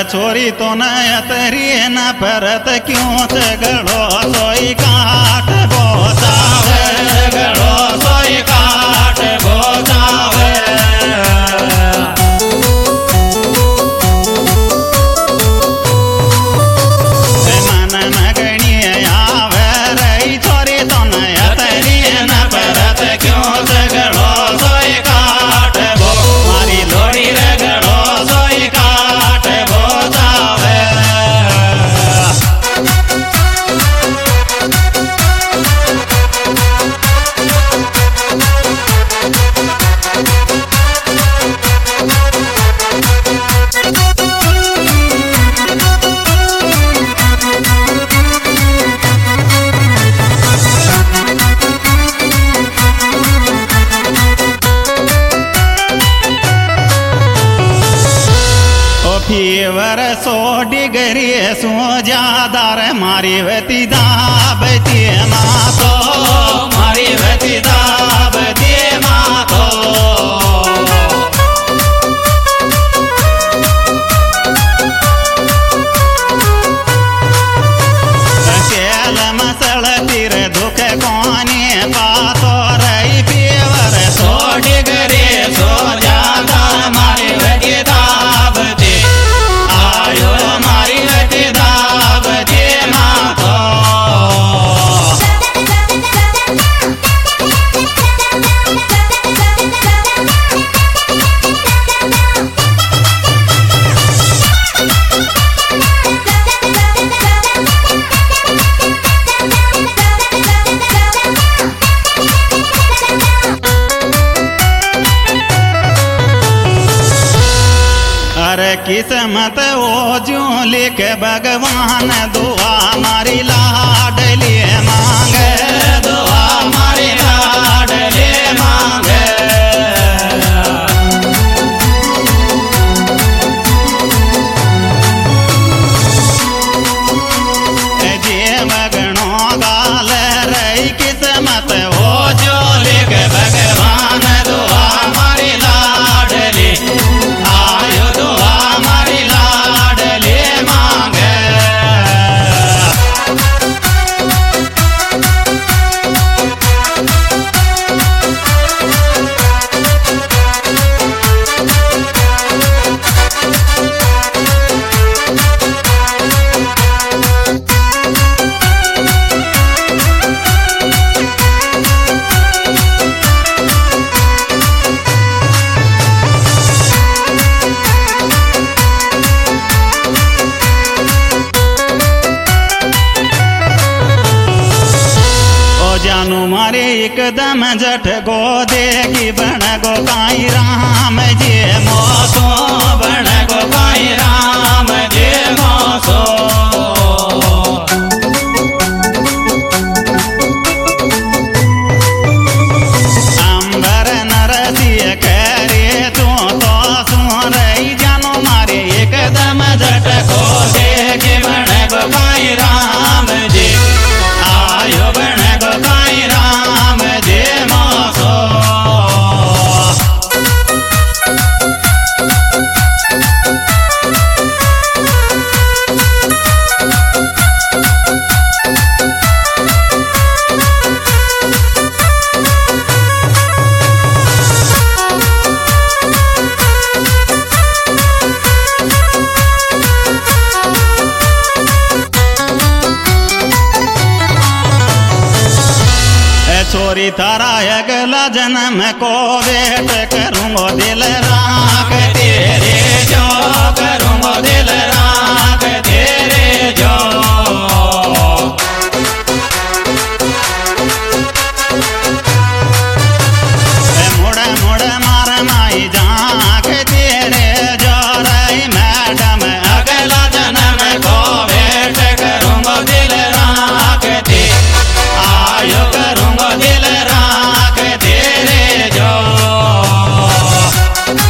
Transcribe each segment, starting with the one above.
छोरी तो न तरी न परत क्यों गड़ो सोई काट बोसावे गड़ो सोई काट बोसावे मन न गणी आवे रही छोरी तो न तरी न परत क्यों गड़ो सोई काट बो मारी लोड़ी रे गड़ो सोई काट बोसावे फीवर 100 डिग्री सो ज्यादा रे मारी वती दाबती मातो मारी वती दाबती मातो केल मसल तीर दुख कोनी पातो रही फीवर 100 डिग्री सो ज्यादा मारी वती दाबती आयो मारी वती दाबती मातो अरे किस्मत वो जो लिख भगवान दुआ मारी लाडली मांगे दुआ मारी लाडली मांगे जे मगनो गाल रही किस्मत वो जो लिख भगवान दुआ मारी लाडली आयो दुआ मारी लाडली मांगे जानू मारे एकदम जट गो देगी बण गो काई राम जे मोसो बण गो काई राम जे मोसो अंबर नरसिंह करे तू तो सुन रही जानू मारे एकदम जट गो देगी बण गो काई राम जे आयो बण गो काई राम जे मोसो छोरी थारा अगला जन्म को वेट करूँगो दिल राख तेरे जो करूँगो दिल राख तेरे जो मुड़ मुड़ मार माई जाख तेरे जो रही मैडम अगला जन्म को वेट करूँगो दिल राख ते आयो करूँगो दिल राख तेरे जो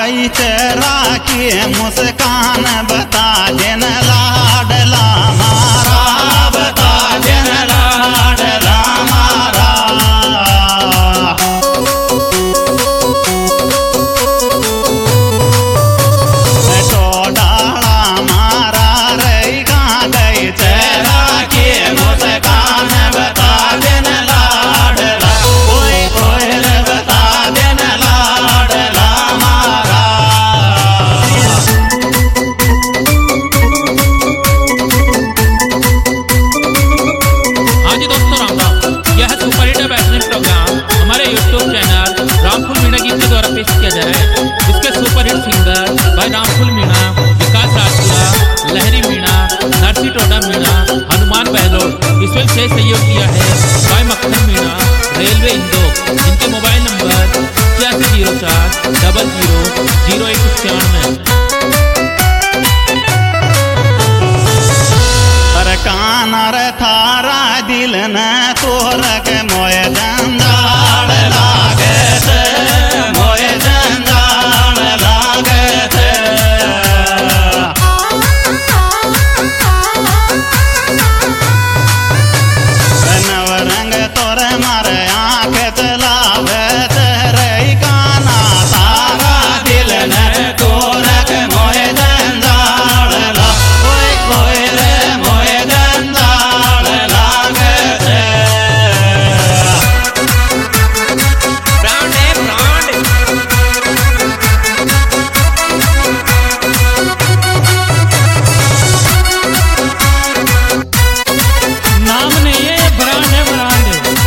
आई चेहरा की मुस्कान बता देन लाडला मारा, बता देन लाडला मारा। टोडाला मारा रही कहाँ गई चेहरा की मुस्कान बता देन लाडला, कोई कोई बता देन लाडला मारा। हाँ जी दोस्तों, राम राम। यह सुपर हिट बैचलर प्रोग्राम हमारे यूट्यूब चैनल रामफुल मीणा गीत के द्वारा पेश किया जा रहा है। इसके सुपर हिट सिंगर भाई रामफुल मीणा, विकास राजपुरा, लहरी मीणा, नरसी टोडा मीणा, हनुमान बहलोड। इस फिल्म से सहयोग किया है भाई मक्खन मीणा, रेलवे इंदौर। इनके मोबाइल नंबर 8604000191। कानर थारा दिल न तोर के मोय जंजाल लागत, मोय जंजाल लागत। नवरंग तोर मार आँख तलावत रही काना तारा दिल न तोर के मोय जंजाल ला, कोई कोई रे मोय जंजाल लागत। ब्रांड है ब्रांड। नाम नहीं है, ब्रांड है ब्रांड।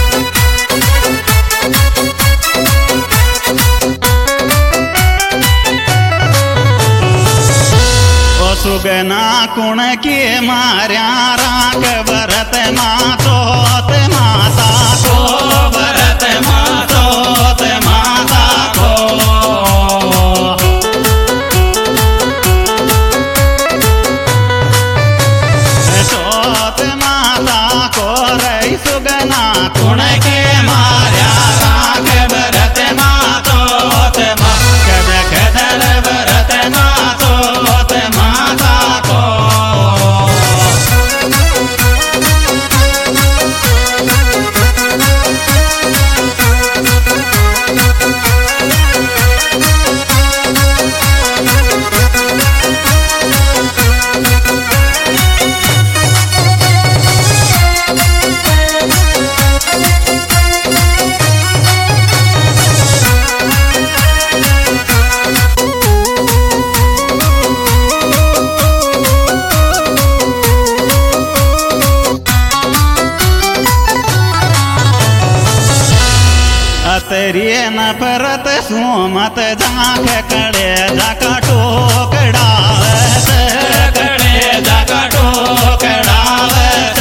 ओ सुगना कुण के मार्या राख भरत मातोत माता को, भरत मातोत माता को। तोत माता को रही सुगना कुण के मार्या राख भरत मातोत मा, कद कदर भरत मातोत माता को। अतरिए नफरत सुमत जाख कड़े जाका टोकड़ावत, कड़े जाका टोकड़ावत।